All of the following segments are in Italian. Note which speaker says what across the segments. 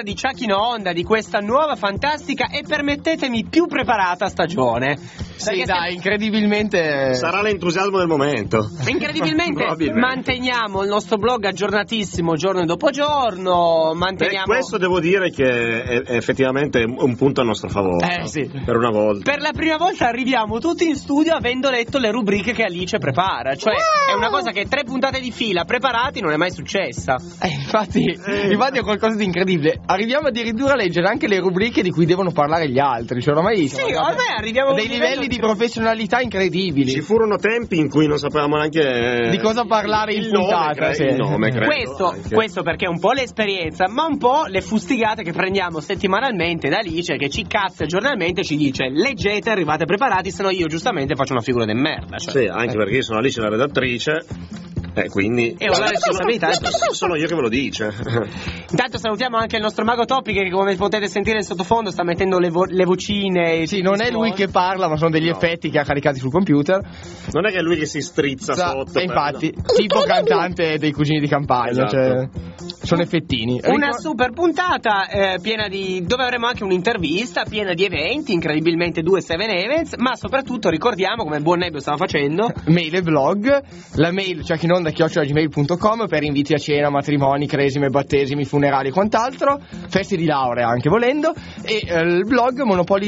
Speaker 1: di Chuck in Onda, di questa nuova, fantastica e permettetemi più preparata stagione.
Speaker 2: Sì, dai, incredibilmente
Speaker 3: sarà l'entusiasmo del momento.
Speaker 1: Incredibilmente manteniamo il nostro blog aggiornatissimo giorno dopo giorno.
Speaker 3: Questo devo dire che è effettivamente un punto a nostro favore.
Speaker 2: Sì.
Speaker 3: Per una volta.
Speaker 1: Per la prima volta arriviamo tutti in studio avendo letto le rubriche che Alice prepara. Cioè, è una cosa che 3 puntate di fila preparati non è mai successa.
Speaker 2: Infatti è qualcosa di incredibile. Arriviamo addirittura a leggere anche le rubriche di cui devono parlare gli altri. Cioè, ormai
Speaker 1: arriviamo
Speaker 2: a dei livelli di professionalità incredibili.
Speaker 3: Ci furono tempi in cui non sapevamo neanche
Speaker 2: di cosa parlare in puntata.
Speaker 3: Il nome, credo.
Speaker 1: Questo perché è un po' l'esperienza, ma un po' le fustigate che prendiamo settimanalmente da Alice, che ci cazza giornalmente, ci dice leggete, arrivate preparati, se no io giustamente faccio una figura di merda. Cioè.
Speaker 3: Sì, anche perché io sono Alice la redattrice. Quindi
Speaker 1: ho la responsabilità.
Speaker 3: Sono io che ve lo dice.
Speaker 1: Intanto salutiamo anche il nostro mago Topi, che come potete sentire in sottofondo sta mettendo le vocine.
Speaker 2: Sì, non è lui che parla, ma sono degli effetti che ha caricati sul computer.
Speaker 3: Non è che è lui che si strizza sotto.
Speaker 2: Infatti, tipo cantante dei Cugini di Campagna.
Speaker 3: Esatto.
Speaker 2: Cioè, sono effettini.
Speaker 1: Una super puntata piena di, dove avremo anche un'intervista piena di eventi, incredibilmente 2 7 events, ma soprattutto ricordiamo, come il buon Nebbio stava facendo,
Speaker 2: mail e blog. La mail Chuck in Onda @gmail.com per inviti a cena, matrimoni, cresime, battesimi, funerali e quant'altro, feste di laurea anche volendo, e il blog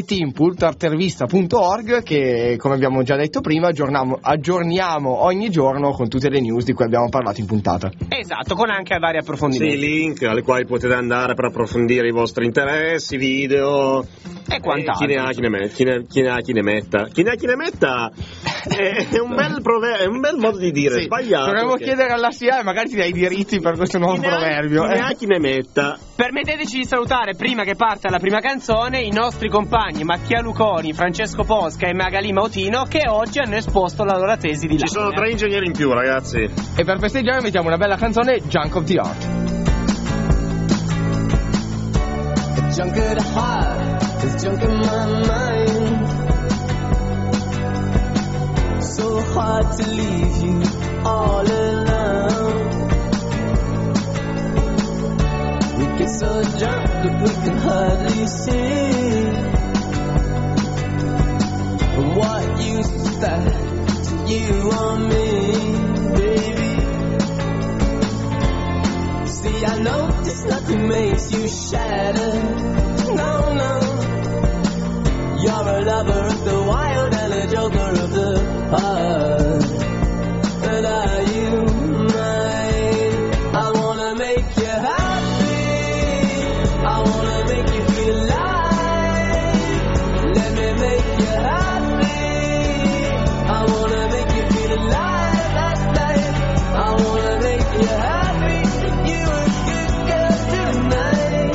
Speaker 2: monopoliteam.artervista.org, che come abbiamo già detto prima aggiorniamo ogni giorno con tutte le news di cui abbiamo parlato in puntata.
Speaker 1: Esatto, con anche vari approfondimenti.
Speaker 3: Sì, link ai quali potete andare per approfondire i vostri interessi, video
Speaker 1: e quant'altro.
Speaker 3: Chi ne ha chi ne metta. Chi ne ha chi ne metta è un bel modo di dire, sbagliato.
Speaker 2: Dovremmo chiedere alla SIA e magari ti dai i diritti per questo nuovo proverbio.
Speaker 3: Chi ne ha chi ne metta.
Speaker 1: Permetteteci di salutare, prima che parta la prima canzone, i nostri compagni Mattia Luconi, Francesco Posca e Magali Mautino, che oggi hanno esposto la loro tesi di laurea.
Speaker 3: Ci sono 3 ingegneri in più, ragazzi.
Speaker 2: E per festeggiare mettiamo una bella canzone, Junk of the Art.
Speaker 4: Junk of the heart is junk in my mind. So hard to leave you all alone. We get so drunk that we can hardly see. And what use is that to you or me, baby? See, I know this nothing makes you shatter. No, no. You're a lover of the wild and a joker of the heart. But are you mine? I wanna make you happy. I wanna make you feel alive. Let me make you happy. I wanna make you feel alive last night. I wanna make you happy. You a good girl tonight.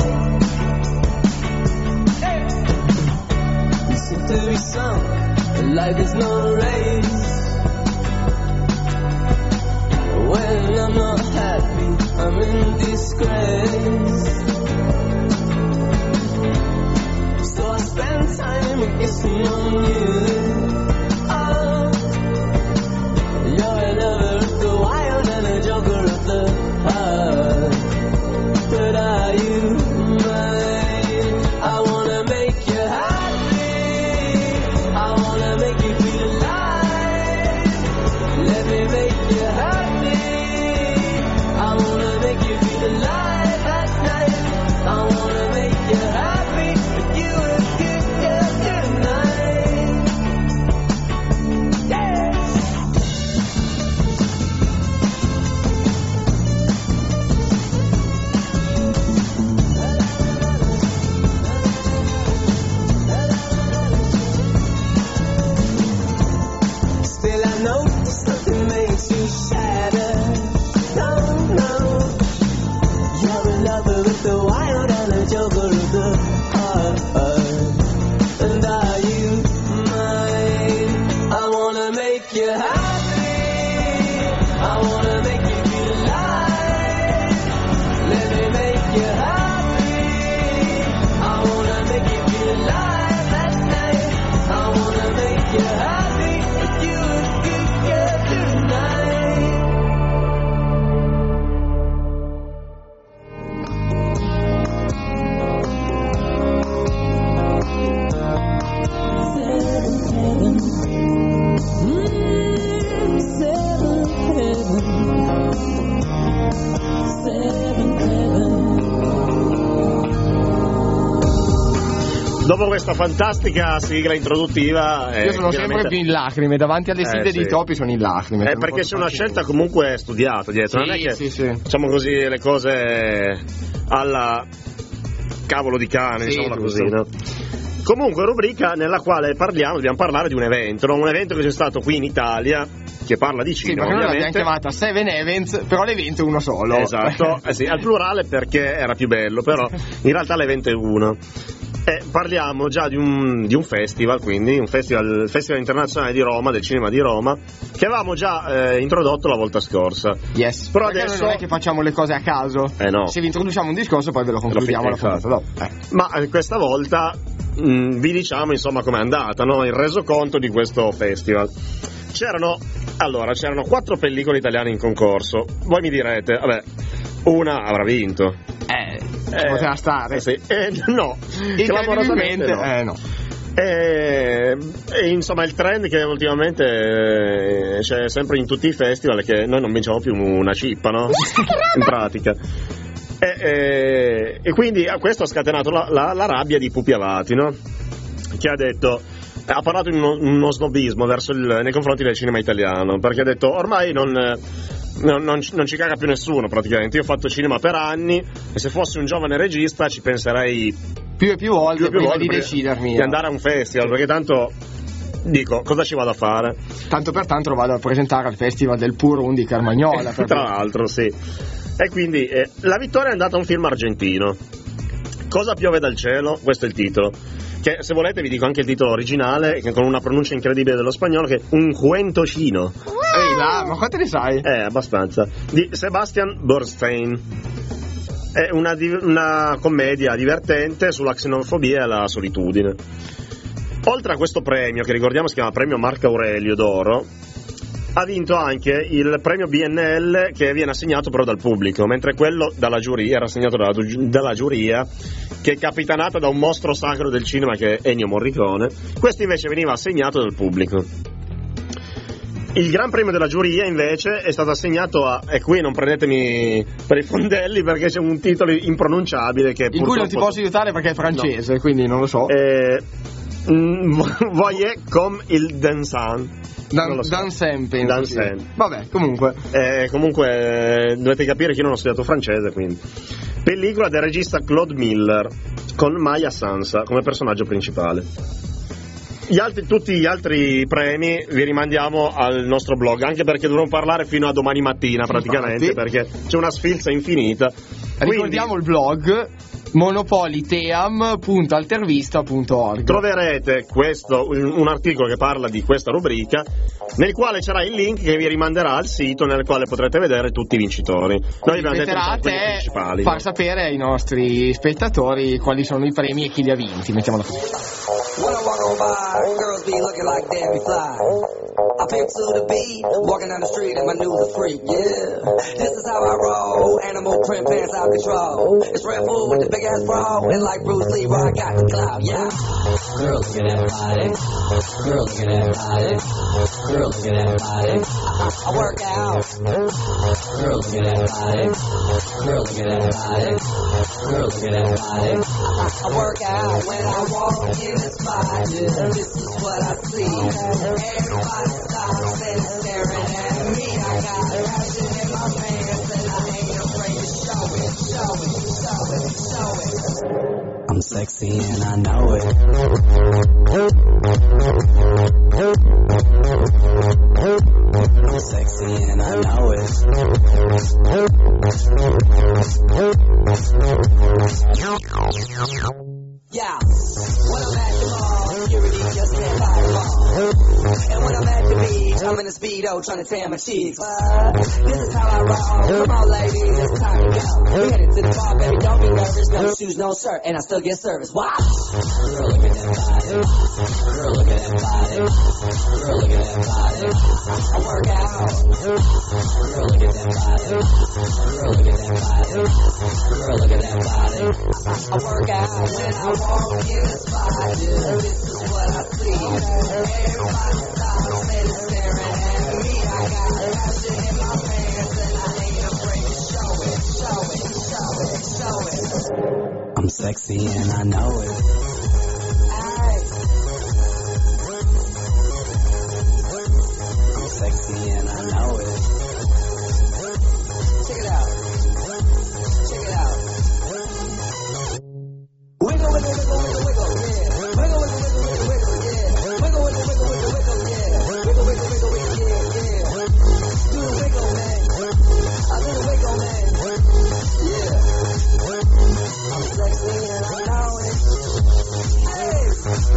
Speaker 4: Hey. You seem to be sunk, like there's no race. When I'm not happy, I'm in disgrace. So I spend time kissing on you. Oh, you're a lover of the wild and a joker of the heart. But are you mine? I wanna make you happy. I wanna make you feel alive. Let me make you happy. I wanna make you feel alive last night. I wanna make you happy. You a good girl tonight. Yeah. Still I know something makes you shatter. No, no. You're a lover of the wild and a joker of the heart. And are you mine? I wanna make you happy. I wanna make you feel alive. Let me make you happy. I wanna make you feel alive last night. I wanna make you happy. You a good girl tonight.
Speaker 3: Dopo questa fantastica sigla introduttiva,
Speaker 2: io sono sempre più in lacrime davanti alle sigle di Topi, sono in lacrime.
Speaker 3: Perché c'è una scelta comunque studiata dietro, non è che diciamo così le cose alla cavolo di cane, diciamola così, no? Comunque rubrica nella quale dobbiamo parlare di un evento che c'è stato qui in Italia, che parla di cinema.
Speaker 2: Sì, perché noi l'abbiamo chiamata Seven Events, però l'evento è uno solo.
Speaker 3: Esatto, sì, al plurale perché era più bello, però in realtà l'evento è uno. Parliamo già di un festival, quindi il Festival Internazionale di Roma, del cinema di Roma, che avevamo già introdotto la volta scorsa.
Speaker 2: Yes.
Speaker 3: Però
Speaker 2: perché
Speaker 3: adesso
Speaker 2: noi non è che facciamo le cose a caso.
Speaker 3: No.
Speaker 2: Se vi introduciamo un discorso poi ve lo concludiamo alla puntata dopo.
Speaker 3: Ma questa volta vi diciamo insomma com'è andata, no? Il resoconto di questo festival. C'erano 4 pellicole italiane in concorso. Voi mi direte, vabbè, una avrà vinto.
Speaker 2: Ci poteva stare.
Speaker 3: Sì. No,
Speaker 2: clamorosamente no.
Speaker 3: E insomma il trend che ultimamente c'è sempre in tutti i festival è che noi non vinciamo più una cippa, no? In pratica. E quindi questo ha scatenato la rabbia di Pupi Avati, no? Che ha detto, ha parlato di uno snobismo nei confronti del cinema italiano, perché ha detto ormai non ci caga più nessuno praticamente. Io ho fatto cinema per anni e se fossi un giovane regista ci penserei
Speaker 2: più e più volte prima di decidermi
Speaker 3: di andare a un festival, perché tanto dico, cosa ci vado a fare?
Speaker 2: Tanto per tanto lo vado a presentare al Festival del Purum di Carmagnola.
Speaker 3: Tra l'altro, sì. E quindi la vittoria è andata a un film argentino. Cosa piove dal cielo? Questo è il titolo. Che se volete vi dico anche il titolo originale, che con una pronuncia incredibile dello spagnolo, che è Un cuento chino.
Speaker 2: Ehi là, ma quante ne sai?
Speaker 3: Abbastanza. Di Sebastian Bernstein. È una commedia divertente sulla xenofobia e la solitudine. Oltre a questo premio, che ricordiamo si chiama Premio Marco Aurelio d'Oro, ha vinto anche il premio BNL, che viene assegnato però dal pubblico, mentre quello dalla giuria era assegnato dalla giuria, che è capitanata da un mostro sacro del cinema che è Ennio Morricone. Questo invece veniva assegnato dal pubblico. Il gran premio della giuria invece è stato assegnato e qui non prendetemi per i fondelli perché c'è un titolo impronunciabile che
Speaker 2: in cui non ti posso aiutare perché è francese, quindi non lo so.
Speaker 3: Voyez comme il dansant.
Speaker 2: Dansen, penso. Vabbè, comunque dovete capire che io non ho studiato francese, quindi. Pellicola del regista Claude Miller con Maya Sansa come personaggio principale. Tutti gli altri premi vi rimandiamo al nostro blog, anche perché dovremo parlare fino a domani mattina praticamente, perché c'è una sfilza infinita. Ricordiamo il blog monopoliteam.altervista.org.
Speaker 3: Troverete un articolo che parla di questa rubrica, nel quale c'era il link che vi rimanderà al sito, nel quale potrete vedere tutti i vincitori. Noi abbiamo detto quelli principali.
Speaker 2: Far sapere ai nostri spettatori quali sono i premi e chi li ha vinti, mettiamola così.
Speaker 5: When I walk on by, girls be looking like Debbie Fly. I pimp to the beat, walking down the street and my new the freak, yeah. This is how I roll, animal print pants out control. It's Red Bull with the big ass bra, and like Bruce Lee, I got the clout, yeah. Girl, look at that body. Girl, look at that body. Girl, look at that body. I work out. Girl, look at that body. Girl, look at that body. Girl, look at that body. I work out when I walk in the spot. Yeah, this is what I see. Everybody stops and staring at me. I got passion in my pants and I ain't afraid to show it, show it, show it, show it. I'm sexy and I know it. I'm sexy and I know it. Yeah, when I'm at the mall, security just can't buy them all. And when I'm at the beach, I'm in a Speedo trying to tan my cheeks. This is how I roll. Come on, ladies, it's time to go. We headed to the bar, baby, don't be nervous. No shoes, no shirt, and I still get service. Wow! Girl, look at that body. Girl, look at that body. Girl, look at that body. I work out. Girl, look at that body. Girl, look at that body. Girl, look at that body. I work out when I walk in the spot. Yeah, this is what I see. Everybody stops and is staring at me. I got passion in my pants and I ain't afraid to show it, show it, show it, show it. I'm sexy and I know it.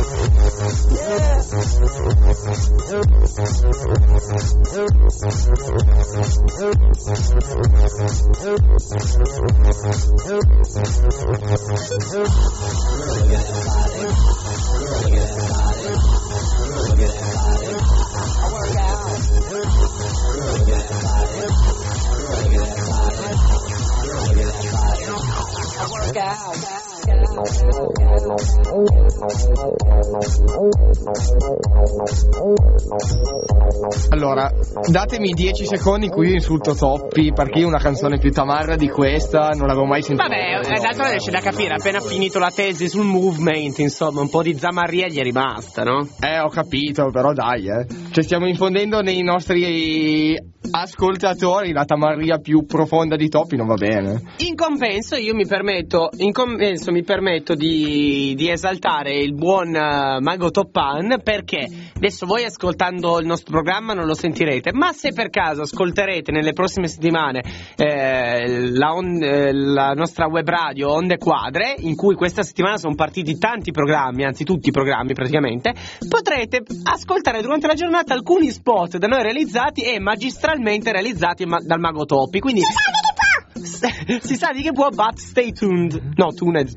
Speaker 6: Allora, datemi 10 secondi in cui io insulto Toppi, perché io una canzone più tamarra di questa non l'avevo mai sentita.
Speaker 1: Vabbè, d'altronde c'è da capire, appena finito la tesi sul movement, insomma, un po' di zamarria gli è rimasta, no?
Speaker 6: Ho capito, però dai, Cioè stiamo infondendo nei nostri ascoltatori la tamarria più profonda di Toppi, non va bene.
Speaker 1: In compenso mi permetto di esaltare il buon Mago Toppan, perché adesso voi ascoltando il nostro programma non lo sentirete, ma se per caso ascolterete nelle prossime settimane la nostra web radio Onde Quadre, in cui questa settimana sono partiti tanti programmi, anzi tutti i programmi praticamente, potrete ascoltare durante la giornata alcuni spot da noi realizzati e magistralmente realizzati dal Mago Toppi, quindi si sa di che può, but stay tuned. No, tuned.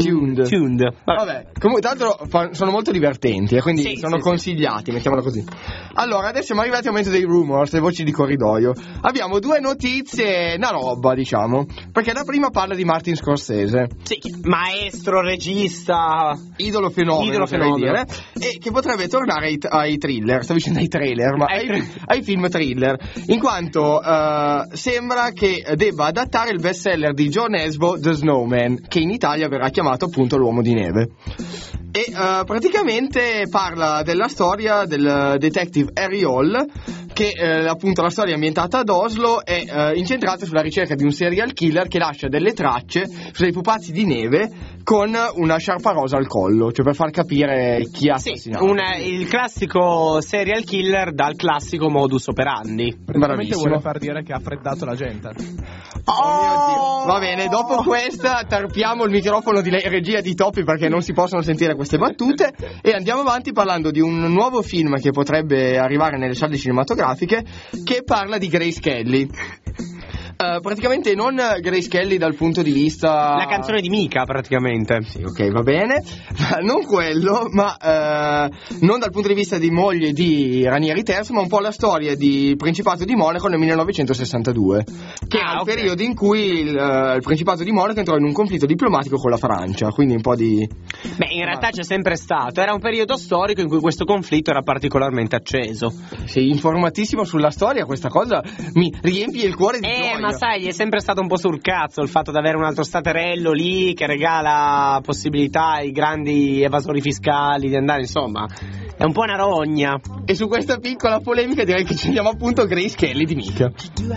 Speaker 6: Vabbè, comunque tra l'altro sono molto divertenti, quindi sono consigliati, mettiamola così. Allora, adesso siamo arrivati al momento dei rumors, le voci di corridoio. Abbiamo due notizie, una roba, diciamo, perché la prima parla di Martin Scorsese.
Speaker 1: Sì, maestro, regista,
Speaker 6: idolo fenomeno. Dire, e che potrebbe tornare ai thriller, stavo dicendo ai trailer, ma ai film thriller, in quanto sembra che debba adattare il bestseller di John Esbo, The Snowman, che in Italia verrà chiamato appunto L'uomo di neve. E praticamente parla della storia del detective Harry Hall, che appunto la storia ambientata ad Oslo è incentrata sulla ricerca di un serial killer che lascia delle tracce su dei pupazzi di neve con una sciarpa rosa al collo, cioè per far capire chi ha assassinato.
Speaker 1: Il classico serial killer dal classico modus operandi.
Speaker 7: Veramente vuole far dire che ha freddato la gente.
Speaker 6: Oh mio Dio. Va bene, dopo questa tarpiamo il microfono di regia di Toppi perché non si possono sentire queste battute e andiamo avanti parlando di un nuovo film che potrebbe arrivare nelle sale cinematografiche, che parla di Grace Kelly. Praticamente non Grace Kelly dal punto di vista...
Speaker 1: La canzone di Mika, praticamente.
Speaker 6: Sì, ok, va bene. Non quello, ma non dal punto di vista di moglie di Ranieri III, ma un po' la storia di Principato di Monaco nel 1962, che è il periodo in cui il Principato di Monaco entrò in un conflitto diplomatico con la Francia, quindi un po' di...
Speaker 1: Beh, in realtà c'è sempre stato, era un periodo storico in cui questo conflitto era particolarmente acceso.
Speaker 6: Sei informatissimo sulla storia, questa cosa mi riempie il cuore di gioia.
Speaker 1: Ma sai, gli è sempre stato un po' sul cazzo il fatto di avere un altro staterello lì che regala possibilità ai grandi evasori fiscali di andare, insomma, è un po' una rogna.
Speaker 6: E su questa piccola polemica direi che ci andiamo appunto a Grace Kelly di Mika.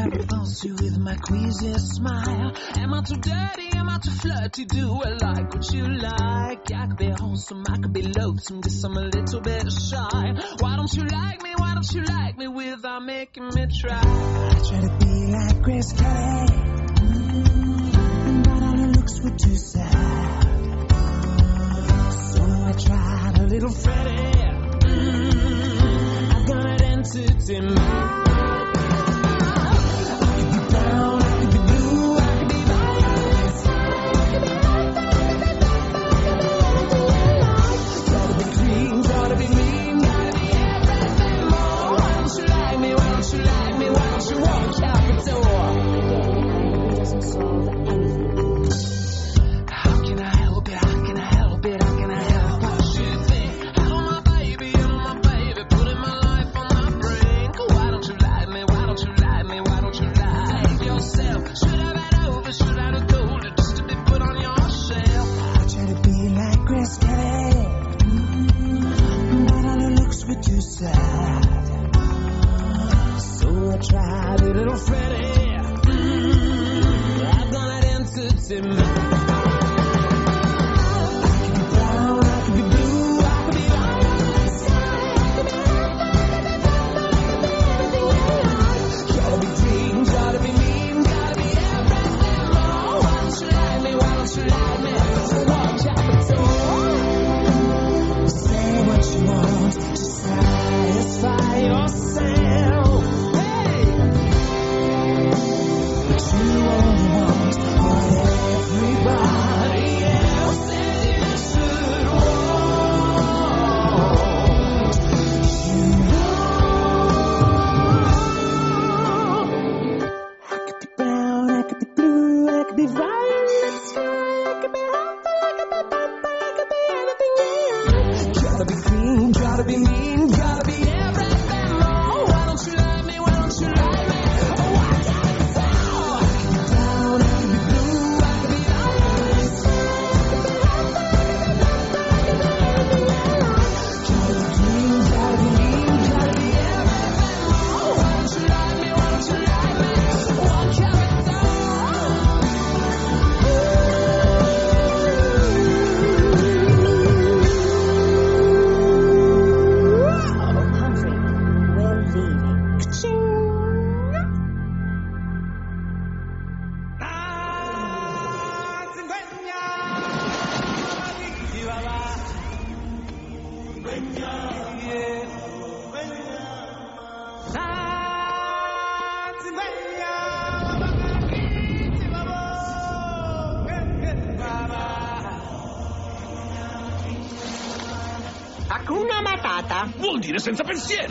Speaker 4: Grace Kelly, but all her looks were too sad. So I tried a little Freddie. I've got an entity man. I could be brown, I could be blue, I could be violent. Gotta be clean, gotta be mean, gotta be everything more. Why don't you like me? Why don't you like me? Why don't you walk out the door? Doesn't solve anything. How can I help it? How can I help it? How can I help what you think? I know my baby, putting my life on my brink. Why don't you like me? Why don't you like me? Why don't you like yourself? Should I have over? Should I have told it just to be put on your shelf? I try to be like Grace Kelly, but all her looks were too sad. So I tried a little Freddie. I've got an entity man. Say gotta be mean, gotta be everything more. Why don't you like me? Why don't you like me? Oh, why can't it so? I can be down, I can be blue, I can be honest. Gotta be clean, gotta be mean, gotta be everything more. Why don't you like me? Why don't you like me? Why can't it so?
Speaker 1: Hakuna Matata.
Speaker 8: Vuol dire senza pensieri.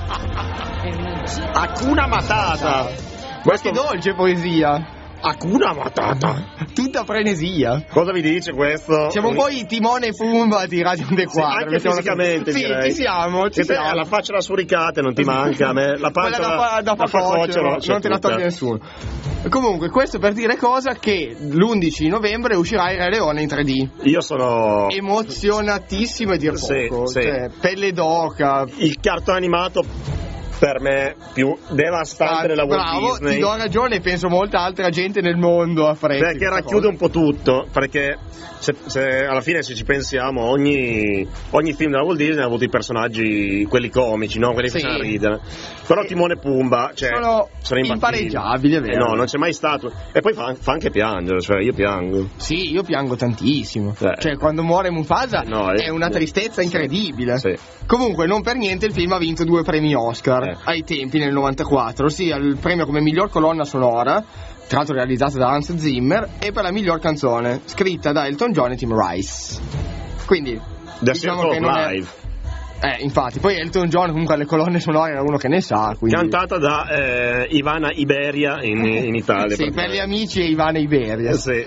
Speaker 2: Hakuna Matata.
Speaker 6: Questo dolce poesia.
Speaker 2: Hakuna Matata.
Speaker 6: Tutta frenesia.
Speaker 2: Cosa vi dice questo?
Speaker 6: Siamo un po' i Timone e Pumba di Radio Onde Quadre.
Speaker 2: Anche fisicamente,
Speaker 6: sì,
Speaker 2: direi.
Speaker 6: ci siamo.
Speaker 2: Che te la faccia la suricata non ti manca, a me la pancia
Speaker 6: da facocero, non te la toglie nessuno. Comunque, questo per dire cosa che l'11 novembre uscirà il Re Leone in 3D.
Speaker 2: Io sono
Speaker 6: emozionatissimo e dir poco.
Speaker 2: Sì.
Speaker 6: Cioè, pelle d'oca.
Speaker 2: Il cartone animato per me più devastante della Walt
Speaker 6: Bravo,
Speaker 2: Disney.
Speaker 6: ti do ragione, penso molta altra gente nel mondo apprezzi.
Speaker 2: Perché racchiude un po' tutto, perché se alla fine se ci pensiamo ogni film della Walt Disney ha avuto i personaggi, quelli comici, no? Quelli che fanno ridere. Però Timone e Pumba, cioè, sono
Speaker 6: impareggiabili, è vero.
Speaker 2: No, non c'è mai stato. E poi fa anche piangere, cioè io piango.
Speaker 6: Sì, io piango tantissimo. Cioè quando muore Mufasa è una tristezza incredibile.
Speaker 2: Sì.
Speaker 6: Comunque non per niente il film ha vinto 2 premi Oscar ai tempi nel 94, ossia il premio come miglior colonna sonora, tra l'altro realizzata da Hans Zimmer, e per la miglior canzone scritta da Elton John e Tim Rice. Quindi diciamo che non è... infatti, poi Elton John comunque alle colonne sonore era uno che ne sa, quindi...
Speaker 2: Cantata da Ivana Iberia in Italia.
Speaker 6: Sì, per gli amici e Ivana Iberia.
Speaker 2: Sì.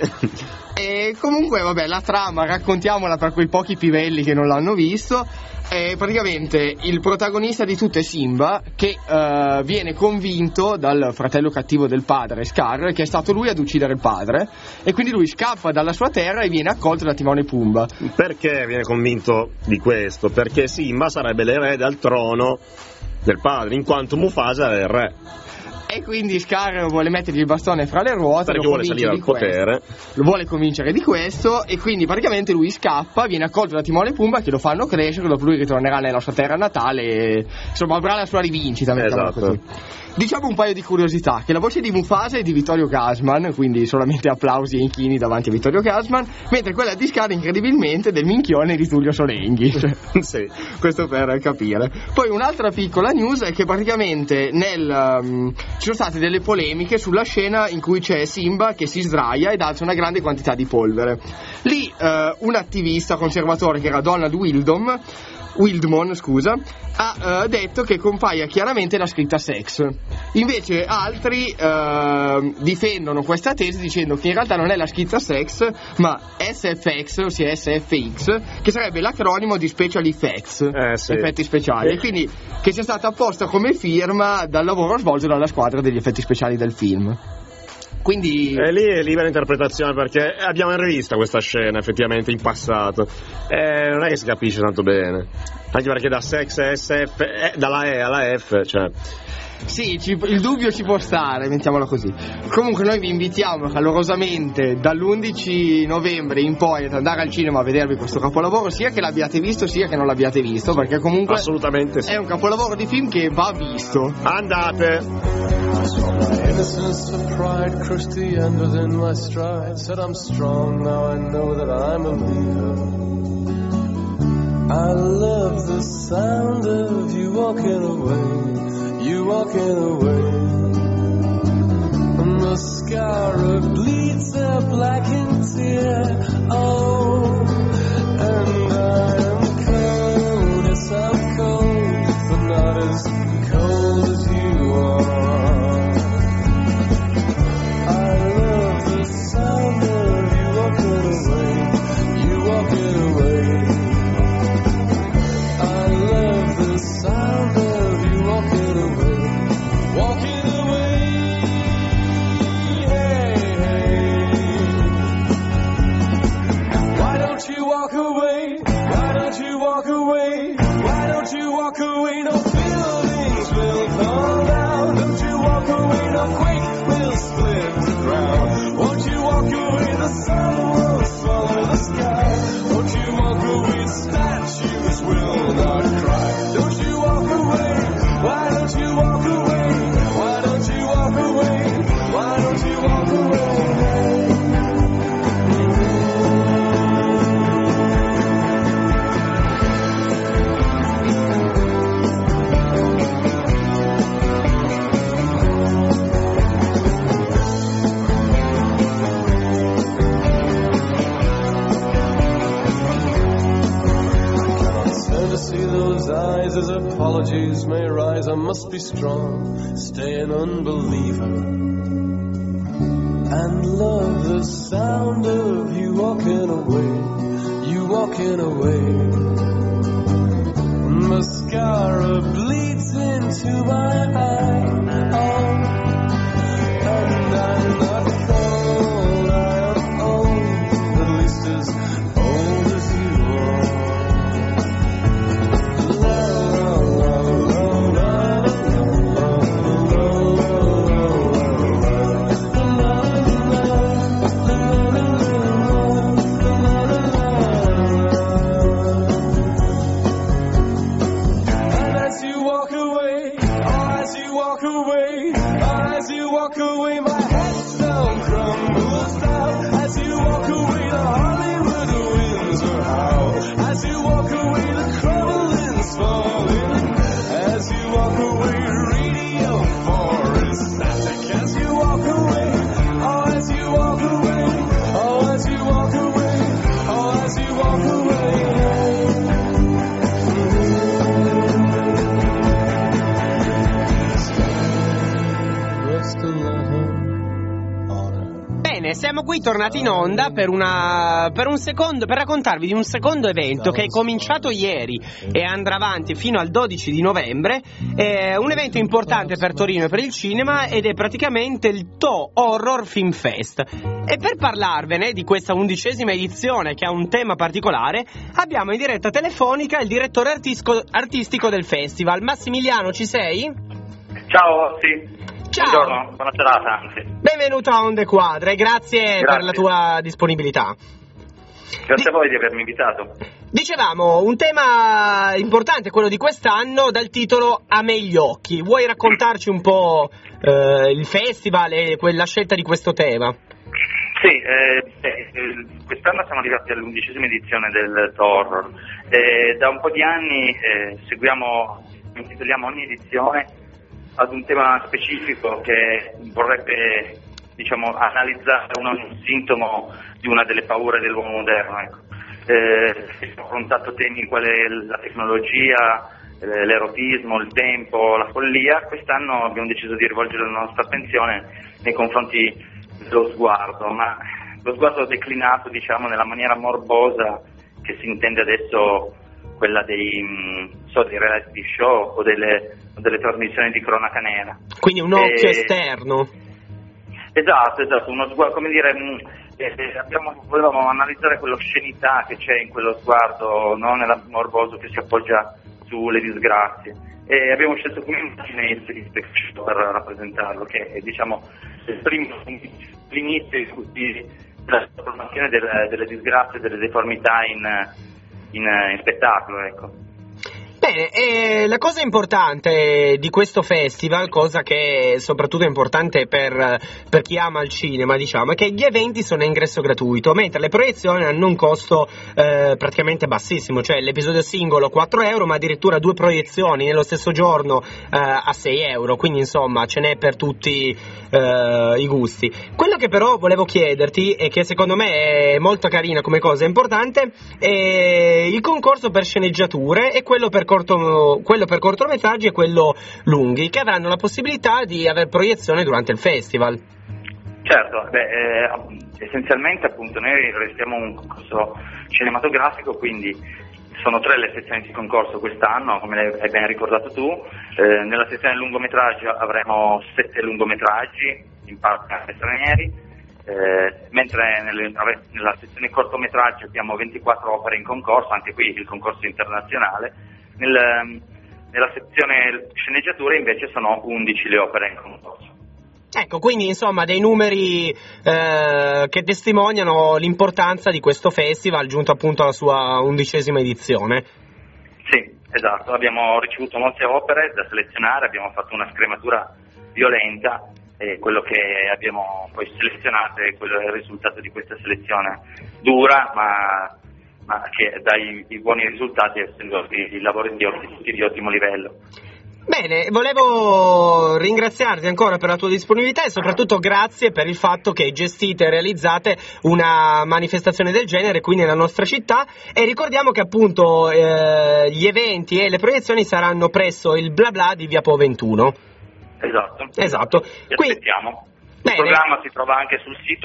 Speaker 6: E comunque vabbè, la trama raccontiamola per quei pochi pivelli che non l'hanno visto. Praticamente il protagonista di tutto è Simba, che viene convinto dal fratello cattivo del padre, Scar, che è stato lui ad uccidere il padre, e quindi lui scappa dalla sua terra e viene accolto da Timone e Pumba.
Speaker 2: Perché viene convinto di questo? Perché Simba sarebbe l'erede al trono del padre, in quanto Mufasa è il re.
Speaker 6: E quindi Scar vuole mettergli il bastone fra le ruote,
Speaker 2: perché vuole salire al potere,
Speaker 6: lo vuole convincere di questo, e quindi praticamente lui scappa, viene accolto da Timone e Pumba che lo fanno crescere, dopo lui ritornerà nella sua terra natale e insomma avrà la sua rivincita, mettiamola così. Diciamo un paio di curiosità, che la voce di Mufasa è di Vittorio Gassman, quindi solamente applausi e inchini davanti a Vittorio Gassman, mentre quella di Scar incredibilmente del minchione di Tullio Solenghi.
Speaker 2: Sì.
Speaker 6: Questo per capire. Poi un'altra piccola news è che praticamente ci sono state delle polemiche sulla scena in cui c'è Simba che si sdraia ed alza una grande quantità di polvere. Lì un attivista conservatore che era Donald Wildmon, ha detto che compaia chiaramente la scritta sex. Invece altri difendono questa tesi dicendo che in realtà non è la scritta sex ma SFX, ossia SFX, che sarebbe l'acronimo di Special Effects, effetti speciali, e quindi che sia stata apposta come firma dal lavoro svolto dalla squadra degli effetti speciali del film. Quindi
Speaker 2: lì è libera interpretazione, perché abbiamo in rivista questa scena effettivamente in passato, non è che si capisce tanto bene, anche perché da sex a SF, dalla E alla F, cioè
Speaker 6: sì, il dubbio ci può stare, mettiamola così. Comunque noi vi invitiamo calorosamente dall'11 novembre in poi ad andare al cinema a vedervi questo capolavoro, sia che l'abbiate visto sia che non l'abbiate visto, perché comunque
Speaker 2: assolutamente sì,
Speaker 6: è un capolavoro di film che va visto.
Speaker 2: Andate.
Speaker 4: My innocence of pride crushed the end within my stride. Said I'm strong, now I know that I'm a leader. I love the sound of you walking away, you walking away. And the scarab bleeds a blackened tear. Oh, and I am cold, yes I'm cold, but not as cold as you are. Walking away, I love don't you walk away? Why don't you walk away? Why don't you walk away? No buildings will come down. Don't you walk away? No quake will split the ground. Won't you walk away? The sun will swallow the sky. Won't you walk away? Statues will not cry. Don't you walk away? Why don't you walk away? Why don't you walk away? Why don't you walk away? See those eyes as apologies may rise. I must be strong, stay an unbeliever, and love the sound of you walking away, you walking away. Mascara bleeds into my eye, and I'm not cold, I am old, at least as old as you are.
Speaker 1: Siamo qui tornati in onda per un secondo, per raccontarvi di un secondo evento che è cominciato ieri e andrà avanti fino al 12 di novembre. È un evento importante per Torino e per il cinema ed è praticamente il TO Horror Film Fest. E per parlarvene di questa 11ª edizione che ha un tema particolare abbiamo in diretta telefonica il direttore artistico del festival. Massimiliano, ci sei?
Speaker 8: Ciao, sì.
Speaker 1: Ciao.
Speaker 8: Buongiorno, buona serata anzi.
Speaker 1: Benvenuto a Onde Quadre, grazie per la tua disponibilità.
Speaker 8: Grazie a voi di avermi invitato.
Speaker 1: Dicevamo, un tema importante, quello di quest'anno, dal titolo A me gli occhi. Vuoi raccontarci un po' il festival e la scelta di questo tema?
Speaker 8: Sì, quest'anno siamo arrivati all'11ª edizione del Horror. Da un po' di anni intitoliamo ogni edizione ad un tema specifico che vorrebbe, analizzare un sintomo di una delle paure dell'uomo moderno. Ecco. Ho affrontato temi quali la tecnologia, l'erotismo, il tempo, la follia. Quest'anno abbiamo deciso di rivolgere la nostra attenzione nei confronti dello sguardo, ma lo sguardo declinato, nella maniera morbosa che si intende adesso, quella dei reality show o delle trasmissioni di cronaca nera.
Speaker 1: Quindi un occhio esterno.
Speaker 8: Esatto, uno sguardo, volevamo analizzare quell'oscenità che c'è in quello sguardo, no? Morboso che si appoggia sulle disgrazie. E abbiamo scelto come immagine per rappresentarlo, che è l'inizio della trasformazione delle disgrazie, delle deformità in spettacolo, ecco.
Speaker 1: Bene, la cosa importante di questo festival, cosa che è soprattutto importante per chi ama il cinema, è che gli eventi sono a ingresso gratuito, mentre le proiezioni hanno un costo praticamente bassissimo, cioè l'episodio singolo 4 euro, ma addirittura 2 proiezioni nello stesso giorno a 6 euro, quindi insomma ce n'è per tutti i gusti. Quello che però volevo chiederti, e che secondo me è molto carina come cosa importante, è il concorso per sceneggiature e quello per cortometraggi e quello lunghi, che avranno la possibilità di aver proiezione durante il festival.
Speaker 8: Certo, essenzialmente appunto noi restiamo un concorso cinematografico, quindi sono 3 le sezioni di concorso quest'anno, come hai ben ricordato tu. Nella sezione lungometraggio avremo 7 lungometraggi, in parte anche stranieri, mentre nella sezione cortometraggi abbiamo 24 opere in concorso, anche qui il concorso internazionale. Nella sezione sceneggiature invece sono 11 le opere in concorso.
Speaker 1: Ecco, quindi insomma dei numeri che testimoniano l'importanza di questo festival giunto appunto alla sua 11ª edizione.
Speaker 8: Sì, esatto, abbiamo ricevuto molte opere da selezionare, abbiamo fatto una scrematura violenta e quello che abbiamo poi selezionato è il risultato di questa selezione dura ma che dà i buoni risultati, essendo i lavori tutti di ottimo livello.
Speaker 1: Bene, volevo ringraziarti ancora per la tua disponibilità e soprattutto grazie per il fatto che gestite e realizzate una manifestazione del genere qui nella nostra città, e ricordiamo che appunto gli eventi e le proiezioni saranno presso il Bla Bla di Via Po 21. Esatto.
Speaker 8: Vi aspettiamo. Il programma si trova anche sul sito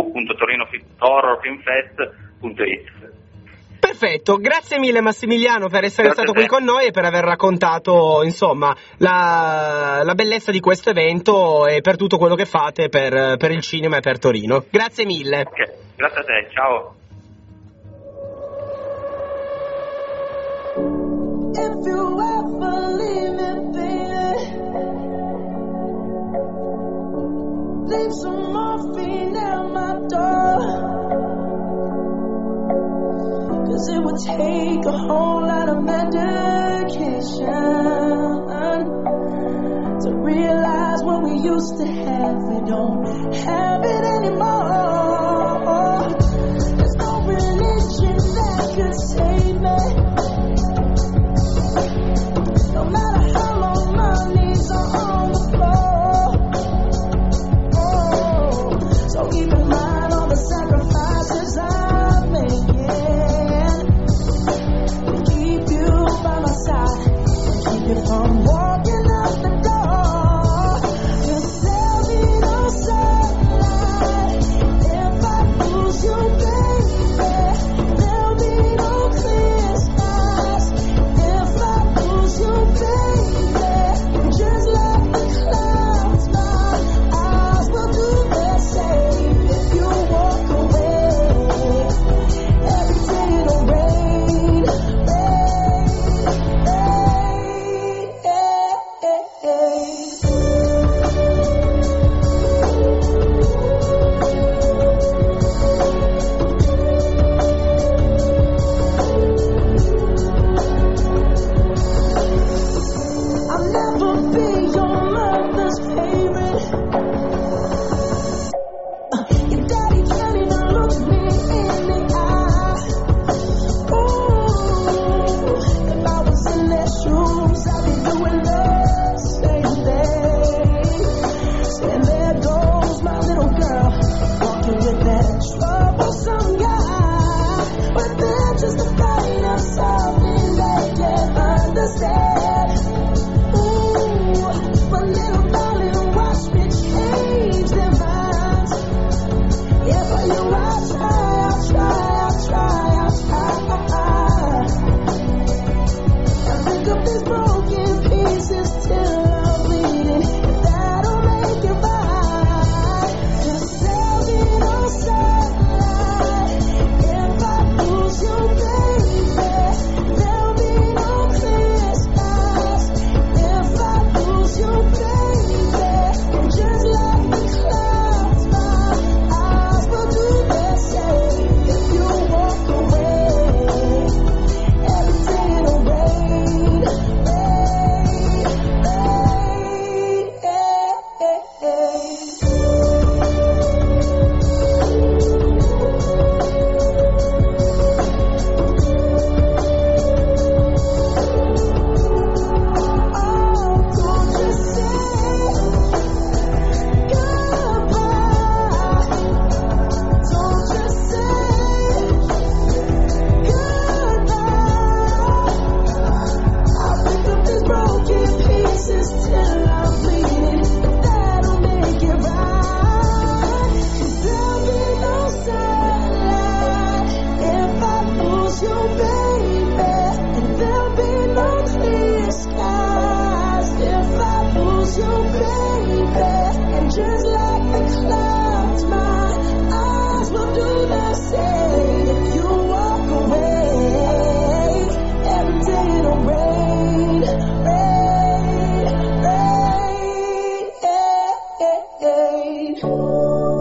Speaker 8: www.torinofilmfest.it.
Speaker 1: Perfetto, grazie mille Massimiliano per essere stato qui con noi e per aver raccontato insomma la bellezza di questo evento e per tutto quello che fate per il cinema e per Torino. Grazie mille.
Speaker 8: Ok, grazie a te, ciao.
Speaker 4: If you ever leave me, baby, leave some morphine at my door. 'Cause it would take a whole lot of medication to realize what we used to have, we don't have it anymore. There's no religion that could save me, no matter how long my knees are on the floor. So keep in mind all the sacrifices I'm making. From walking out the door, just tell me no sunlight. If I lose you, baby, there'll be no clear skies. If I lose you, baby, just like the clouds, my eyes will do the same. If you walk away, every day it'll rain, just like the clouds, my say you walk away. Every day it'll rain, rain, rain.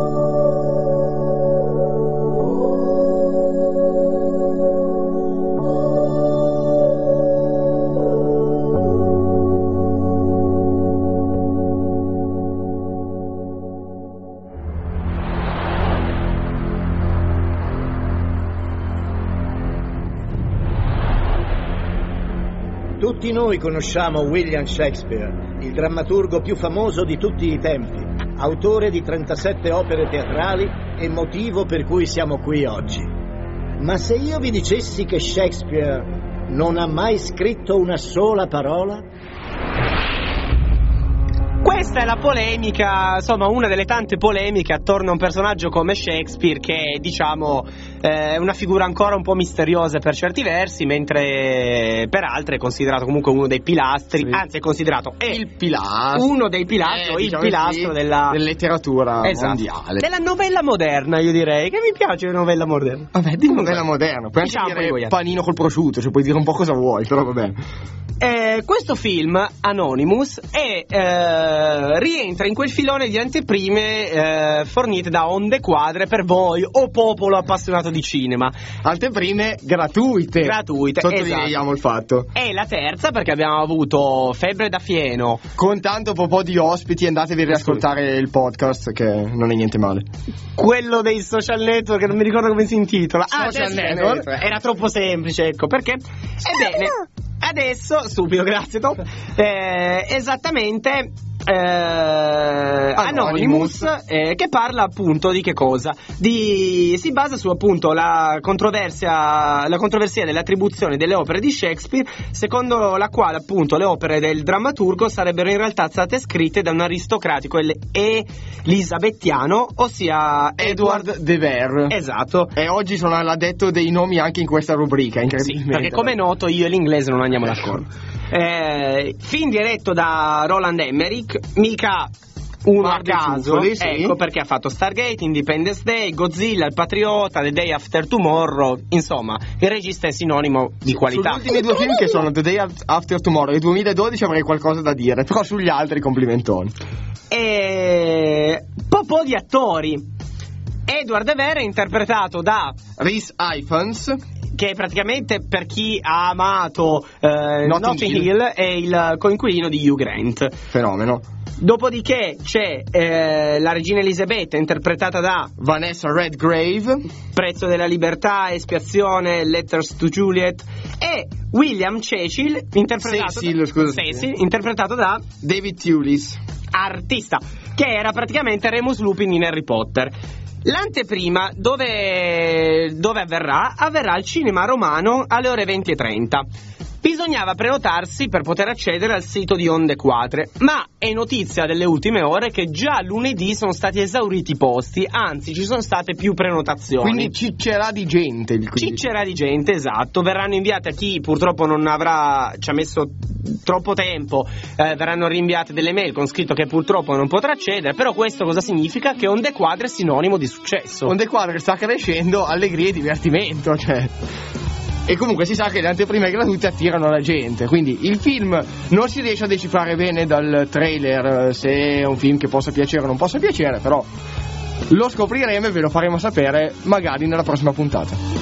Speaker 9: Tutti noi conosciamo William Shakespeare, il drammaturgo più famoso di tutti i tempi, autore di 37 opere teatrali e motivo per cui siamo qui oggi. Ma se io vi dicessi che Shakespeare non ha mai scritto una sola parola?
Speaker 1: Questa è la polemica, insomma una delle tante polemiche attorno a un personaggio come Shakespeare che è, diciamo, una figura ancora un po' misteriosa per certi versi, mentre per altri è considerato comunque uno dei pilastri, sì. Anzi è considerato
Speaker 6: il pilastro,
Speaker 1: uno dei pilastri,
Speaker 6: diciamo
Speaker 1: il pilastro della
Speaker 6: letteratura mondiale,
Speaker 1: della novella moderna, io direi, che mi piace la novella moderna.
Speaker 6: Vabbè, di novella moderna, puoi anche dire panino col prosciutto, cioè puoi dire un po' cosa vuoi, però va bene.
Speaker 1: Questo film, Anonymous, rientra in quel filone di anteprime fornite da Onde Quadre per voi, o popolo appassionato di cinema.
Speaker 6: Anteprime gratuite. Sottolineiamo, esatto, il fatto.
Speaker 1: E la terza, perché abbiamo avuto Febbre da Fieno.
Speaker 6: Con tanto po' di ospiti, andatevi a riascoltare il podcast, che non è niente male.
Speaker 1: Quello dei social network, che non mi ricordo come si intitola.
Speaker 6: Social network.
Speaker 1: Era troppo semplice, ecco, perché? Ebbene, adesso, stupido, grazie Tom. Esattamente Anonymous, che parla appunto di che cosa? Si basa su appunto la controversia dell'attribuzione delle opere di Shakespeare, secondo la quale appunto le opere del drammaturgo sarebbero in realtà state scritte da un aristocratico elisabettiano, ossia
Speaker 6: Edward de Vere.
Speaker 1: Esatto.
Speaker 6: E oggi sono l'addetto dei nomi anche in questa rubrica, incredibilmente.
Speaker 1: Sì, perché come è noto io e l'inglese non andiamo d'accordo. Film diretto da Roland Emmerich, mica uno a caso,
Speaker 6: sì.
Speaker 1: Ecco perché ha fatto Stargate, Independence Day, Godzilla, Il Patriota, The Day After Tomorrow. Insomma, il regista è sinonimo di qualità.
Speaker 6: Sugli ultimi due film, che sono The Day After Tomorrow e 2012, avrei qualcosa da dire, però sugli altri complimentoni.
Speaker 1: Po' di attori. Edward de Vere è interpretato da
Speaker 6: Rhys Ifans,
Speaker 1: che praticamente, per chi ha amato Notting Hill, è il coinquilino di Hugh Grant.
Speaker 6: Fenomeno.
Speaker 1: Dopodiché c'è la regina Elisabetta, interpretata da
Speaker 6: Vanessa Redgrave,
Speaker 1: Prezzo della libertà, Espiazione, Letters to Juliet, e William Cecil, interpretato da
Speaker 6: David Thewlis,
Speaker 1: artista, che era praticamente Remus Lupin in Harry Potter. L'anteprima dove avverrà al Cinema Romano alle ore 20:30. Bisognava prenotarsi per poter accedere al sito di Onde Quadre, ma è notizia delle ultime ore che già lunedì sono stati esauriti i posti, anzi ci sono state più prenotazioni.
Speaker 6: Quindi ciccerà di gente.
Speaker 1: Ciccerà di gente, esatto. Verranno inviate a chi purtroppo ci ha messo troppo tempo, verranno rinviate delle mail con scritto che purtroppo non potrà accedere. Però questo cosa significa? Che Onde Quadre è sinonimo di successo.
Speaker 6: Onde Quadre sta crescendo, allegria e divertimento, cioè. E comunque si sa che le anteprime gratuite attirano la gente, quindi il film non si riesce a decifrare bene dal trailer se è un film che possa piacere o non possa piacere, però lo scopriremo e ve lo faremo sapere magari nella prossima puntata.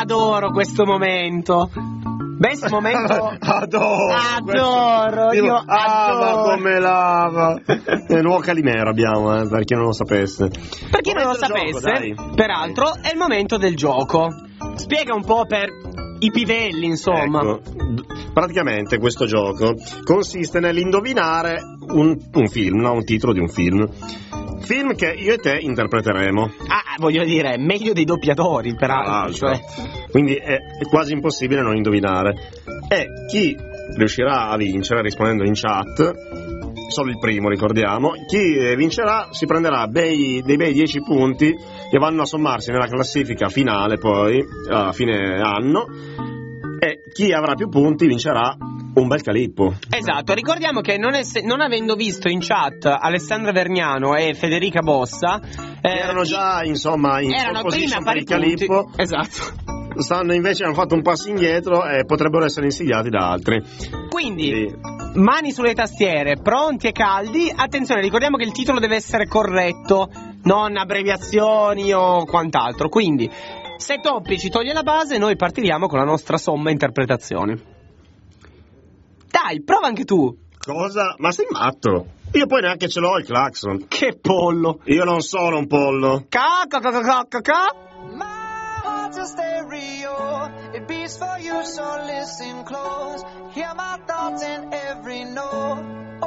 Speaker 1: adoro questo momento. Best momento. Adoro. Io adoro.
Speaker 2: Ma come lava. Il nuovo Calimero abbiamo, per chi non lo sapesse.
Speaker 1: Per chi non lo sapesse, peraltro, è il momento del gioco. Spiega un po' per i pivelli, insomma.
Speaker 2: Ecco, praticamente questo gioco consiste nell'indovinare un film, no? Un titolo di un film. Film che io e te interpreteremo.
Speaker 1: Voglio dire, meglio dei doppiatori, peraltro.
Speaker 2: Quindi è quasi impossibile non indovinare. E chi riuscirà a vincere rispondendo in chat, solo il primo ricordiamo, chi vincerà si prenderà dei bei 10 punti che vanno a sommarsi nella classifica finale poi, a fine anno, e chi avrà più punti vincerà un bel calippo.
Speaker 1: Esatto, ricordiamo che non avendo visto in chat Alessandra Vergnano e Federica Bossa,
Speaker 2: erano già insomma in position per il calippo.
Speaker 1: Esatto.
Speaker 2: Hanno fatto un passo indietro e potrebbero essere insidiati da altri.
Speaker 1: Quindi mani sulle tastiere, pronti e caldi. Attenzione, ricordiamo che il titolo deve essere corretto, non abbreviazioni o quant'altro. Quindi se Toppi ci toglie la base, noi partiremo con la nostra somma interpretazione. Dai, prova anche tu.
Speaker 2: Cosa? Ma sei matto? Io poi neanche ce l'ho il clacson.
Speaker 1: Che pollo.
Speaker 2: Io non sono un pollo.
Speaker 1: Ca.
Speaker 10: My heart's a stereo, it beats for you, so listen close. Hear my thoughts in every note.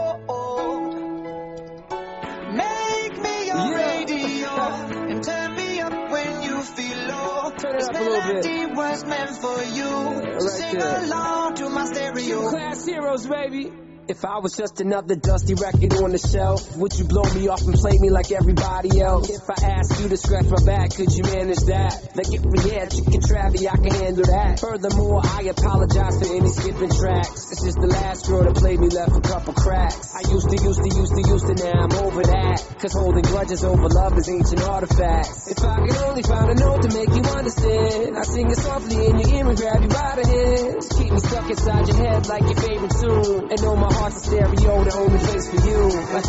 Speaker 10: Make me your radio and turn me up when you feel low. This melody was meant for you. So sing along to my stereo.
Speaker 11: Class heroes, baby. If I was just another dusty record on the shelf, would you blow me off and play me like everybody else? If I asked you to scratch my back, could you manage that? Like if we had chicken travy, I can handle that. Furthermore, I apologize for any skipping tracks. It's just the last girl that played me left a couple cracks. I used to, now I'm over that. Cause holding grudges over love is ancient artifacts. If I could only find a note to make you understand, I sing it softly in your ear and grab you by the hands. Keep me stuck inside your head like your favorite tune. And know my heart's a stereo, the only place for you.
Speaker 10: My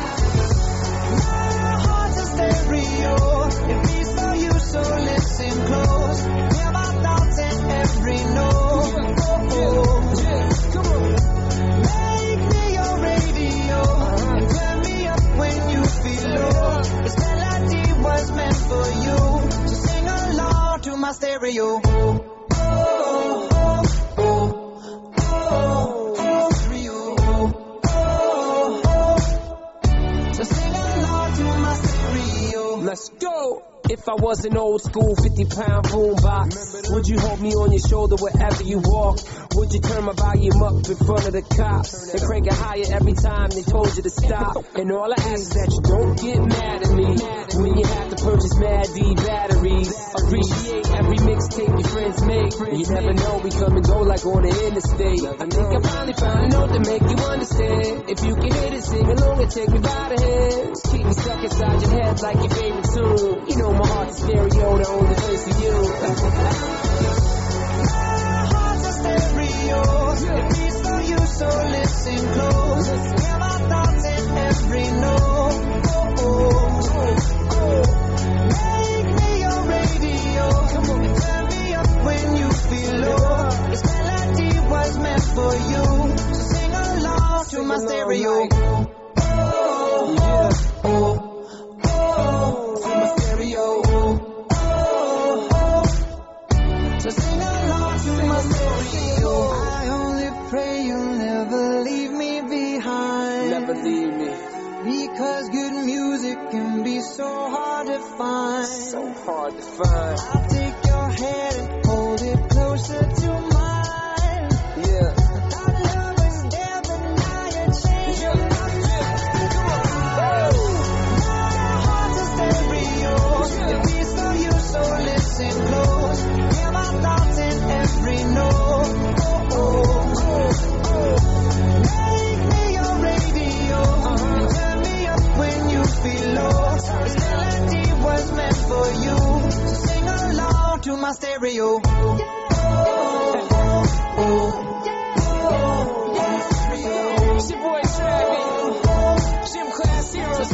Speaker 10: heart's a stereo, it beats for you, so listen close. Hear my thoughts in every note. Come on. Make me your radio and turn me up when you feel low. This melody was meant for you, so sing along to my stereo.
Speaker 11: Let's go! If I was an old school 50-pound boombox, would you hold me on your shoulder wherever you walk? Would you turn my volume up in front of the cops and crank it higher every time they told you to stop? And all I ask is that you don't get mad at me when you have to purchase Mad D batteries. Appreciate every mixtape your friends make. You never know, we come and go like on the interstate. I think I finally found a note to make you understand. If you can hit it, sing along and take me by the hands. Keep me stuck inside your head like your favorite tune. You know my heart's a stereo, the only place for you.
Speaker 10: My heart's a stereo, it beats for you, so listen close. Hear my thoughts in every note. Make me your radio, come on, and turn me up when you feel low. This melody was meant for you, so sing along to my stereo. So sing along to my stereo. I only pray you'll never leave me behind.
Speaker 11: Never leave me.
Speaker 10: Because good music can be so hard to find.
Speaker 11: So hard to find.
Speaker 10: I'll take your hand and hold it closer to mine.
Speaker 11: Yeah.
Speaker 10: Our love was there, but now you're changing my mind. My heart's a stereo. It beats for you, so listen close. Hear my thoughts in every note. Make me your radio and turn me up when you feel low. This melody was meant for you, so sing along to my stereo.
Speaker 11: It's your boy Travis. Gym Class Heroes,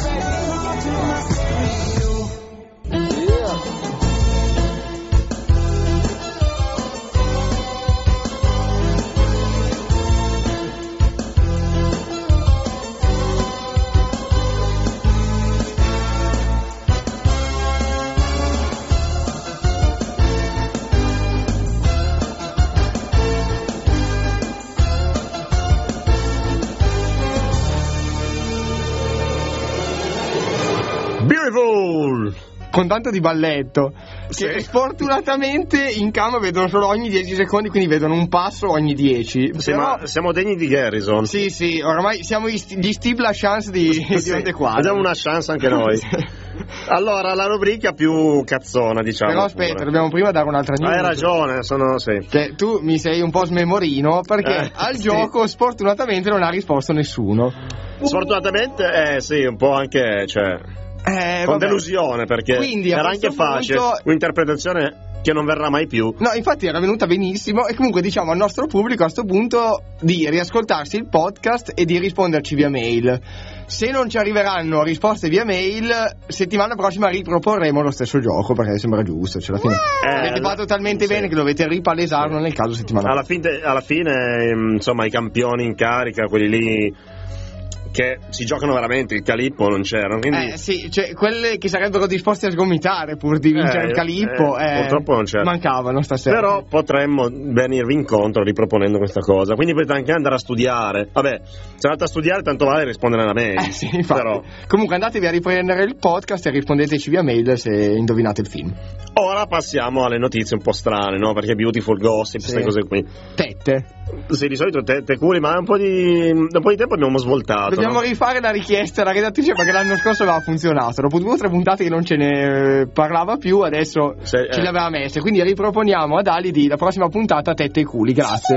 Speaker 11: baby. Yeah.
Speaker 6: con tanto di balletto,
Speaker 2: Sì.
Speaker 6: che sfortunatamente in camera vedono solo ogni 10 secondi, quindi vedono un passo ogni 10.
Speaker 2: Sì,
Speaker 6: Però,
Speaker 2: ma siamo degni di Garrison.
Speaker 6: sì, ormai siamo gli Steve La Chance di Onda Quadre.
Speaker 2: Abbiamo una chance anche noi. Allora, la rubrica più cazzona, diciamo.
Speaker 6: Però aspetta,
Speaker 2: pure.
Speaker 6: dobbiamo prima dare un'altra news.
Speaker 2: Hai ragione, sì.
Speaker 6: Che tu mi sei un po' smemorino perché al
Speaker 2: sì.
Speaker 6: gioco sfortunatamente non ha risposto nessuno.
Speaker 2: Sfortunatamente, sì, un po' anche, cioè, con
Speaker 6: vabbè.
Speaker 2: delusione, perché
Speaker 6: Quindi, a
Speaker 2: era
Speaker 6: questo
Speaker 2: anche facile,
Speaker 6: punto-
Speaker 2: un'interpretazione che non verrà mai più.
Speaker 6: No, infatti era venuta benissimo e comunque diciamo al nostro pubblico a sto punto di riascoltarsi il podcast e di risponderci via mail. Se non ci arriveranno risposte via mail, settimana prossima riproporremo lo stesso gioco perché sembra giusto, cioè alla fine avete fatto talmente bene che dovete ripalesarlo nel caso settimana prossima.
Speaker 2: Alla fine, insomma, i campioni in carica, quelli lì che si giocano veramente, il Calippo non c'erano, quindi...
Speaker 6: sì, cioè quelle che sarebbero disposti a sgomitare pur di vincere il Calippo
Speaker 2: purtroppo non c'era.
Speaker 6: Mancavano stasera.
Speaker 2: Però potremmo venirvi incontro riproponendo questa cosa, quindi potete anche andare a studiare. Vabbè, se andate a studiare tanto vale rispondere alla mail.
Speaker 6: Sì, infatti.
Speaker 2: Però
Speaker 6: Comunque andatevi a riprendere il podcast e rispondeteci via mail se indovinate il film.
Speaker 2: ora passiamo alle notizie un po' strane, no? Perché Beautiful Gossip, queste cose qui.
Speaker 6: Tette.
Speaker 2: Sì, di solito te curi, ma un po' di tempo abbiamo svoltato.
Speaker 6: Dobbiamo rifare la richiesta alla redattrice perché l'anno scorso aveva funzionato. Dopo 2 o 3 puntate che non ce ne parlava più, adesso ce le aveva messe. Quindi riproponiamo ad Alidi la prossima puntata tette e culi. Grazie.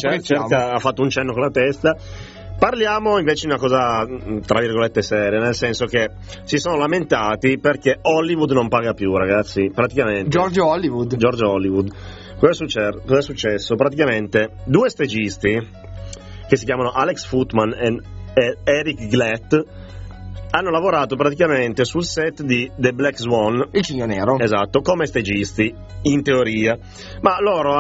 Speaker 2: Ha fatto un cenno con la testa. Parliamo invece di una cosa tra virgolette seria, nel senso che si sono lamentati perché Hollywood non paga più, ragazzi, praticamente.
Speaker 6: Giorgio Hollywood.
Speaker 2: Cosa è successo? Praticamente 2 stagisti che si chiamano Alex Footman e Eric Glatt hanno lavorato praticamente sul set di The Black Swan,
Speaker 6: il Cigno Nero,
Speaker 2: esatto, come stagisti in teoria, ma loro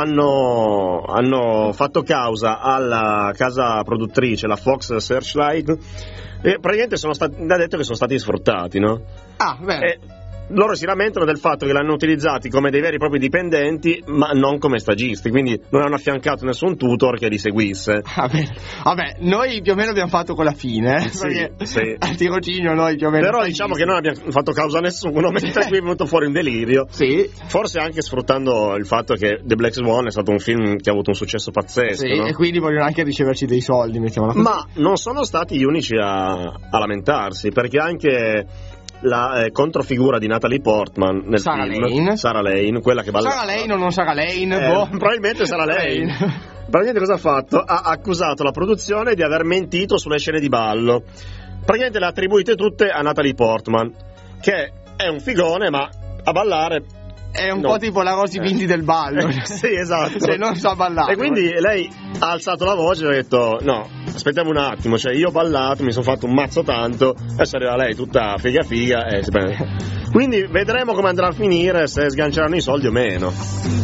Speaker 2: hanno fatto causa alla casa produttrice, la Fox Searchlight, e praticamente ha detto che sono stati sfruttati, no?
Speaker 6: Ah, bene.
Speaker 2: Loro si lamentano del fatto che l'hanno utilizzati come dei veri e propri dipendenti, ma non come stagisti, quindi non hanno affiancato nessun tutor che li seguisse.
Speaker 6: Vabbè, noi più o meno abbiamo fatto quella fine,
Speaker 2: sì.
Speaker 6: Al tirocinio noi più o meno.
Speaker 2: Però diciamo che non abbiamo fatto causa a nessuno, mentre qui è venuto fuori un delirio.
Speaker 6: Sì.
Speaker 2: Forse anche sfruttando il fatto che The Black Swan è stato un film che ha avuto un successo pazzesco.
Speaker 6: Sì,
Speaker 2: no?
Speaker 6: e quindi vogliono anche riceverci dei soldi, mettiamola così.
Speaker 2: Ma non sono stati gli unici a lamentarsi, perché anche la controfigura di Natalie Portman nel film, Sarah Lane, quella che balla.
Speaker 6: Sarah Lane o non Sarah Lane?
Speaker 2: Probabilmente Sarah Lane. Praticamente cosa ha fatto? Ha accusato la produzione di aver mentito sulle scene di ballo. Praticamente le ha attribuite tutte a Natalie Portman, che è un figone, ma a ballare
Speaker 6: è un po' tipo la Rosy Bindi del ballo.
Speaker 2: Sì, esatto.
Speaker 6: Cioè non sa ballare.
Speaker 2: E quindi lei ha alzato la voce e ha detto: no, aspettiamo un attimo, cioè io ho ballato, mi sono fatto un mazzo tanto, adesso arriva lei tutta figa quindi vedremo come andrà a finire, se sganceranno i soldi o meno.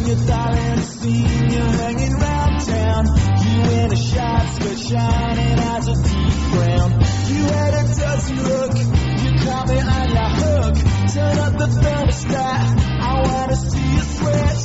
Speaker 10: Turn up the thermostat, I wanna see you sweat.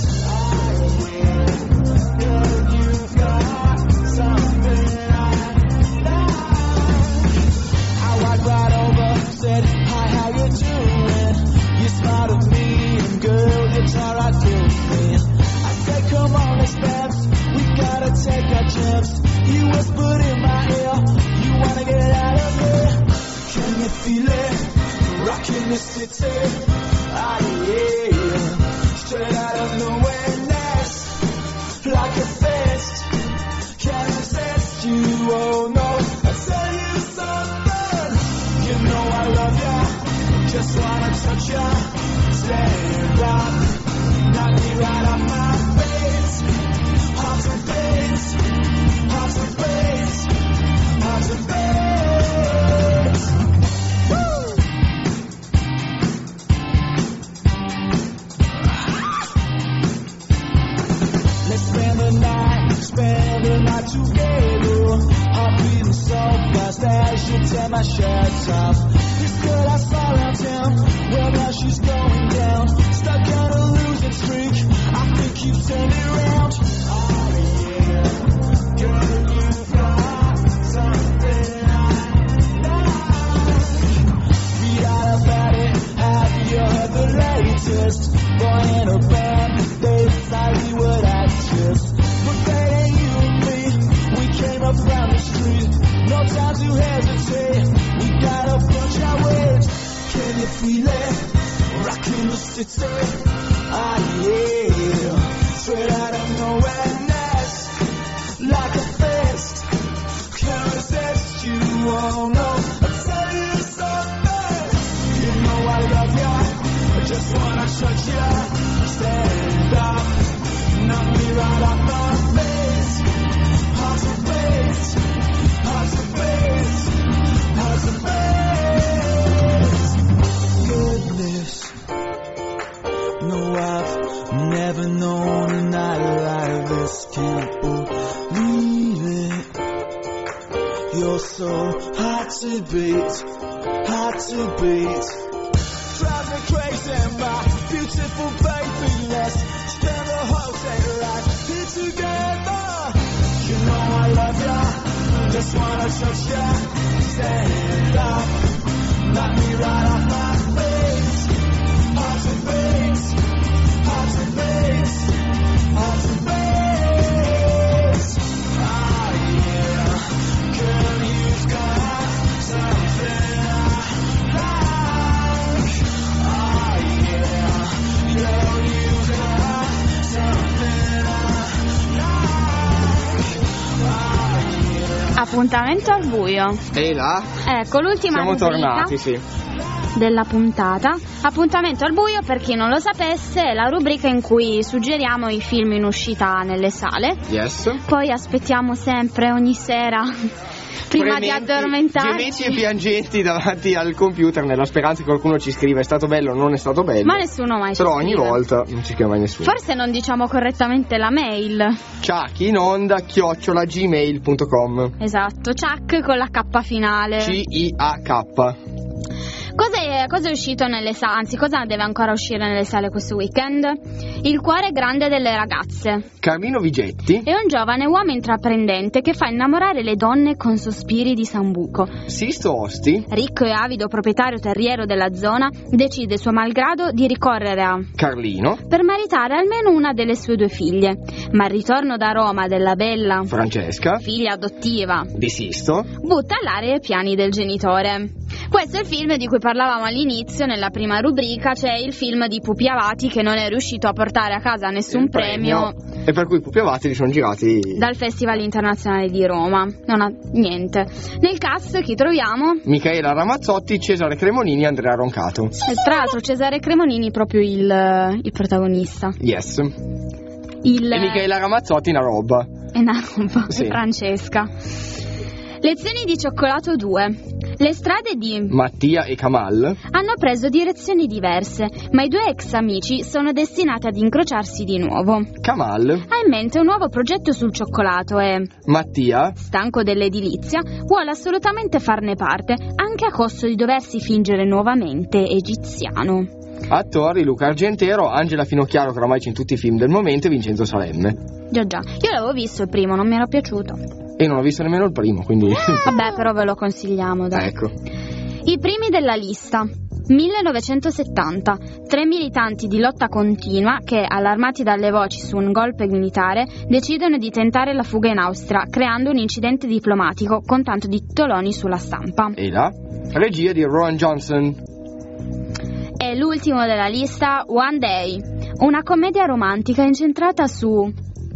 Speaker 10: Girl, you've got something I like. I walked right over, said, hi, how you doing? You smiled at me, and girl, you try right through me. I said, come on, let's dance, we gotta take our chance. You whispered in my ear, you wanna get out of here. Can you feel it? Rockin' the city, ah yeah, straight out of nowhereness, like a fist, can't resist you, oh no, I'll tell you something, you know I love ya, just wanna touch ya, stand up, knock me right off my face, hearts and face, hearts and face, hearts and face, woo! Spend the night together, I'm beating so fast as you tear my shirts off. This girl I saw around town, well now she's going down. Stuck on a losing streak, I think you turned it around. Oh yeah, girl you've got something I like. Read out about it, have you heard the latest? a band. They decide we would actress, but they ain't you and me. We came up down the street, no time to hesitate. We gotta punch our weight. Can you feel it? Rockin' the city. Ah yeah, straight out of nowhereness, like a fist. Can't resist you, oh no. I'll tell you something. You know I love ya. I just wanna touch ya. Stand up, knock me right off my face. Heart to face, heart to face, heart to face. Goodness, no, I've never known a night like this. Can't believe it. You're so hard to beat, hard to beat. Drives me crazy, my beautiful baby. Let's spend the whole day right here together. You know I love ya, just wanna touch ya. Stand up, knock me right off my face. Heart to face, heart to face, heart to face. Ah yeah, girl, you've got something I like. Ah yeah, girl, you've got something I like. Ah yeah.
Speaker 12: Appuntamento al buio.
Speaker 6: E là?
Speaker 12: Ecco, l'ultima
Speaker 6: Siamo
Speaker 12: rubrica
Speaker 6: tornati, sì.
Speaker 12: della puntata. Appuntamento al buio, per chi non lo sapesse, è la rubrica in cui suggeriamo i film in uscita nelle sale.
Speaker 6: Yes.
Speaker 12: Poi aspettiamo sempre ogni sera prima di addormentarci.
Speaker 6: Gementi e piangenti davanti al computer nella speranza che qualcuno ci scriva è stato bello o non è stato bello.
Speaker 12: Ma nessuno mai ci
Speaker 6: Però ogni
Speaker 12: scrive.
Speaker 6: volta non ci scrive mai nessuno.
Speaker 12: Forse non diciamo correttamente la mail.
Speaker 6: ciacinonda@gmail.com.
Speaker 12: Esatto, Chuck con la K finale.
Speaker 6: CIAK.
Speaker 12: Cosa è uscito nelle sale? Anzi, cosa deve ancora uscire nelle sale questo weekend? Il cuore grande delle ragazze.
Speaker 6: Carmino Vigetti.
Speaker 12: È un giovane uomo intraprendente che fa innamorare le donne con sospiri di sambuco.
Speaker 6: Sisto Osti.
Speaker 12: Ricco e avido proprietario terriero della zona, decide suo malgrado di ricorrere a
Speaker 6: Carlino.
Speaker 12: per maritare almeno una delle sue 2 figlie. Ma al ritorno da Roma della bella
Speaker 6: Francesca.
Speaker 12: figlia adottiva
Speaker 6: Di Sisto.
Speaker 12: butta all'aria i piani del genitore. Questo è il film di cui parlavamo all'inizio nella prima rubrica, cioè il film di Pupi Avati che non è riuscito a portare a casa nessun
Speaker 6: Il
Speaker 12: premio
Speaker 6: E per cui i Pupi Avati li sono girati
Speaker 12: dal Festival Internazionale di Roma. Non ha niente. Nel cast chi troviamo?
Speaker 6: Michaela Ramazzotti, Cesare Cremonini e Andrea Roncato.
Speaker 12: Tra l'altro Cesare Cremonini proprio il protagonista.
Speaker 6: Yes.
Speaker 12: E
Speaker 6: Michaela Ramazzotti una roba.
Speaker 12: è una roba.
Speaker 6: Sì.
Speaker 12: E Francesca. Lezioni di cioccolato 2. Le strade di
Speaker 6: Mattia e Kamal.
Speaker 12: hanno preso direzioni diverse, ma i 2 ex amici sono destinati ad incrociarsi di nuovo.
Speaker 6: Kamal.
Speaker 12: Ha in mente un nuovo progetto sul cioccolato e,
Speaker 6: Mattia.
Speaker 12: stanco dell'edilizia, vuole assolutamente farne parte, anche a costo di doversi fingere nuovamente egiziano.
Speaker 6: Attori Luca Argentero, Angela Finocchiaro che oramai c'è in tutti i film del momento e Vincenzo Salemme.
Speaker 12: Già, io l'avevo visto il primo, non mi era piaciuto.
Speaker 6: E non ho visto nemmeno il primo, quindi
Speaker 12: Vabbè, però ve lo consigliamo, dai.
Speaker 6: ecco.
Speaker 12: I primi della lista. 1970. 3 militanti di lotta continua che, allarmati dalle voci su un golpe militare, decidono di tentare la fuga in Austria, creando un incidente diplomatico con tanto di titoloni sulla stampa.
Speaker 6: E là? Regia di Rowan Johnson.
Speaker 12: E l'ultimo della lista, One Day. Una commedia romantica incentrata su...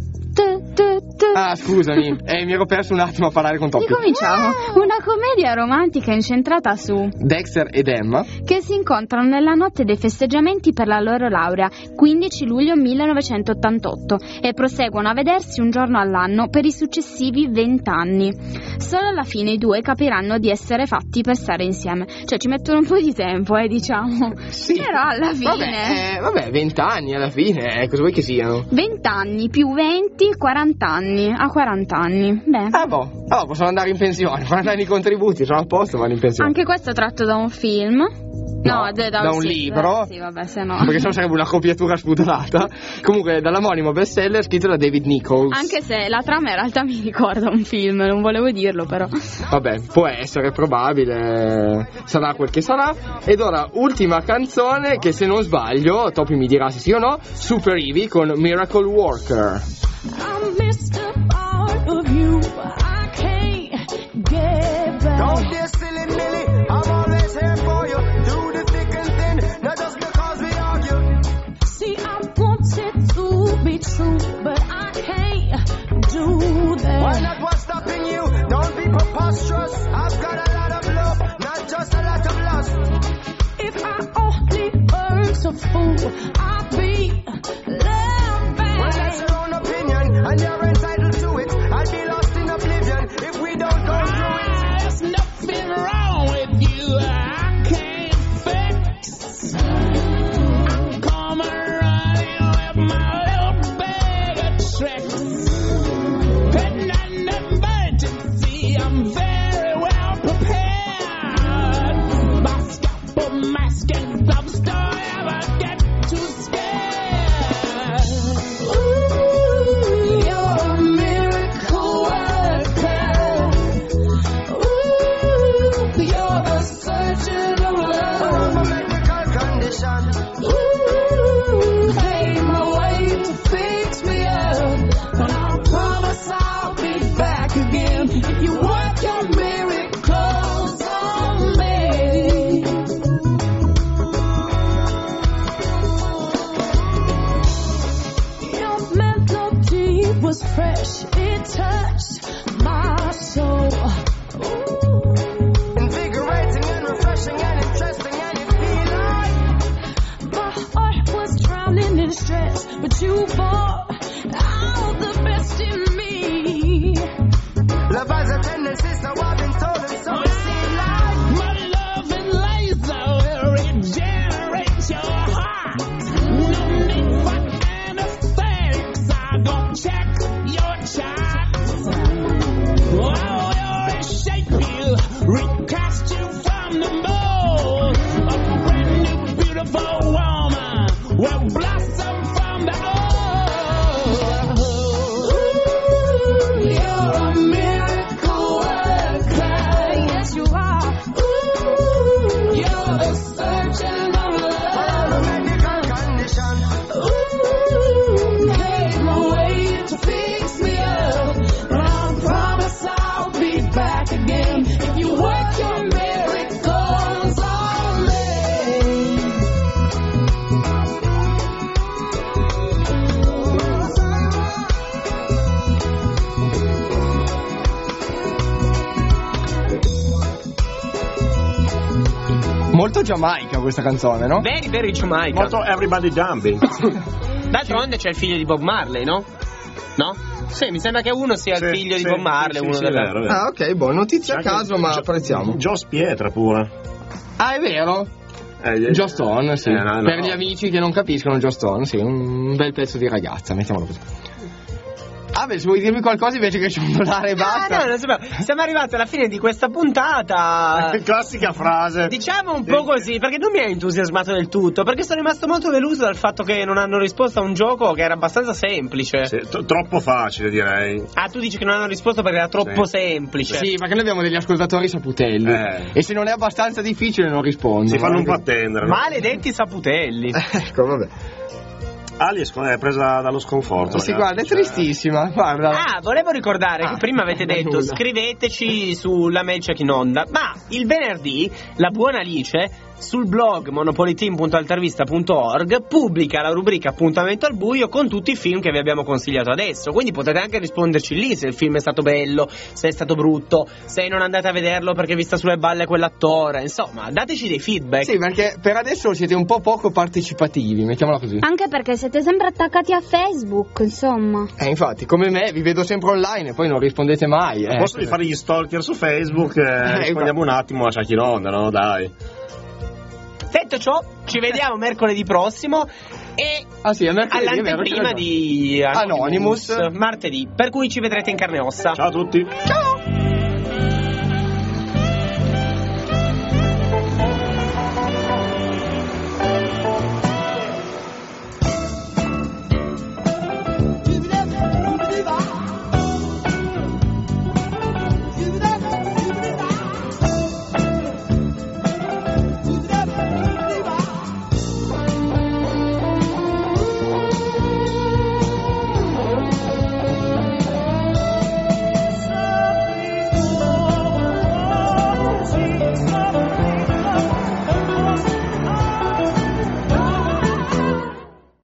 Speaker 6: Ah, scusami, mi ero perso un attimo a parlare con Toppio.
Speaker 12: Ricominciamo. Una commedia romantica incentrata su
Speaker 6: Dexter ed Emma.
Speaker 12: che si incontrano nella notte dei festeggiamenti per la loro laurea, 15 luglio 1988, e proseguono a vedersi un giorno all'anno per i successivi 20 anni. Solo alla fine i 2 capiranno di essere fatti per stare insieme. Cioè ci mettono un po' di tempo, diciamo.
Speaker 6: Sì.
Speaker 12: Però alla fine
Speaker 6: Vabbè, 20 anni alla fine, cosa vuoi che siano?
Speaker 12: 20 anni più 20, 40 anni. anni, a 40 anni. Beh.
Speaker 6: Possono andare in pensione, 40 anni di contributi, sono a posto, vanno in pensione.
Speaker 12: Anche questo tratto da un film. No,
Speaker 6: da un libro.
Speaker 12: Sì, vabbè, se no.
Speaker 6: Perché sennò sarebbe una copiatura spudorata. Comunque, dall'amonimo bestseller scritto da David Nichols.
Speaker 12: Anche se la trama in realtà mi ricorda un film, non volevo dirlo però.
Speaker 6: Vabbè, può essere, probabile. Sarà quel che sarà. Ed ora, ultima canzone che se non sbaglio, Topi mi dirà se sì o no, Super Ivy con Miracle Worker.
Speaker 10: I missed a part of you, I can't get back. Don't be silly, Millie, I'm always here for you. Do the thick and thin, not just because we argue. See, I want it to be true, but I can't do that. Why not? What's stopping you? Don't be preposterous. I've got a lot of love, not just a lot of lust. If I only was a fool, I'd be loved back. Well, that's your own opinion, and you're entitled to it. I'd be lost in oblivion if we don't go through it. There's nothing wrong with you, I can't fix. I'm coming running with my little bag of tricks. And an emergency, I'm very well prepared. My scalpel, mask, and gloves don't ever get too scared. Ooh, you're a miracle worker. Ooh, you're the surgeon of love. I'm a medical condition. Ooh, came away to fix me up. And I promise I'll be back again if you work your miracles on me. Your melody was fresh, it touched my soul. Ooh. Invigorating and refreshing and interesting, and it feel like my heart was drowning in stress, but you brought out the best in me. Love has a tendency, so I've been told, and so it seems like my love and laser will regenerate your heart. No need for anesthetics, I gon' check your charts. I will reshape you, recast you from the mold. A brand new beautiful woman will blossom from the old. Ooh, you're a miracle worker, yes you are. Ooh, you're the surgeon of love. I'm a medical condition. Ooh, came away to fix me up. But I promise I'll be back again if you work your miracles on me.
Speaker 6: Molto Giamaica questa canzone, no?
Speaker 1: Very, very Jamaica.
Speaker 2: Molto Everybody Jumping.
Speaker 1: D'altronde c'è il figlio di Bob Marley, no? No? Sì, mi sembra che uno sia il figlio di Bob Marley, uno
Speaker 2: sì,
Speaker 1: della...
Speaker 2: è vero.
Speaker 6: Ah, ok, buon notizia a caso, ma apprezziamo.
Speaker 2: Joss Pietra pure.
Speaker 6: Ah, è vero? Joss Stone, sì.
Speaker 2: No.
Speaker 6: Per gli amici che non capiscono, Joss Stone, sì, un bel pezzo di ragazza, mettiamolo così. Ah, beh, se vuoi dirmi qualcosa invece che ciondolare e basta.
Speaker 1: No, siamo arrivati alla fine di questa puntata.
Speaker 2: Classica frase.
Speaker 1: Diciamo un po' così, perché non mi ha entusiasmato del tutto, perché sono rimasto molto deluso dal fatto che non hanno risposto a un gioco che era abbastanza semplice.
Speaker 2: Sì, troppo facile, direi.
Speaker 1: Ah, tu dici che non hanno risposto perché era troppo semplice.
Speaker 6: Sì, perché noi abbiamo degli ascoltatori saputelli. E se non è abbastanza difficile non rispondono.
Speaker 2: Si fanno un po' attendere.
Speaker 1: Maledetti saputelli.
Speaker 6: Ecco, vabbè.
Speaker 2: Ali è presa dallo sconforto.
Speaker 6: Sì, guarda, è tristissima, guarda.
Speaker 1: Ah, volevo ricordare che prima avete detto
Speaker 6: nulla.
Speaker 1: Scriveteci sulla mail Check in Onda, ma il venerdì la buona Alice sul blog monopoliteam.altervista.org pubblica la rubrica Appuntamento al buio con tutti i film che vi abbiamo consigliato adesso, quindi potete anche risponderci lì se il film è stato bello, se è stato brutto, se non andate a vederlo perché vi sta sulle balle quell'attore, insomma dateci dei feedback.
Speaker 6: Sì, perché per adesso siete un po' poco partecipativi, mettiamola così.
Speaker 12: Anche perché siete sempre attaccati a Facebook, insomma.
Speaker 6: Infatti, come me, vi vedo sempre online e poi non rispondete mai.
Speaker 2: Posso di fare gli stalker su Facebook e rispondiamo un attimo a Check in Onda, no? Dai.
Speaker 1: Detto ciò, ci vediamo mercoledì prossimo e
Speaker 6: all'anteprima
Speaker 1: di
Speaker 6: Anonymous
Speaker 1: martedì, per cui ci vedrete in carne e ossa.
Speaker 3: Ciao a tutti.
Speaker 6: Ciao.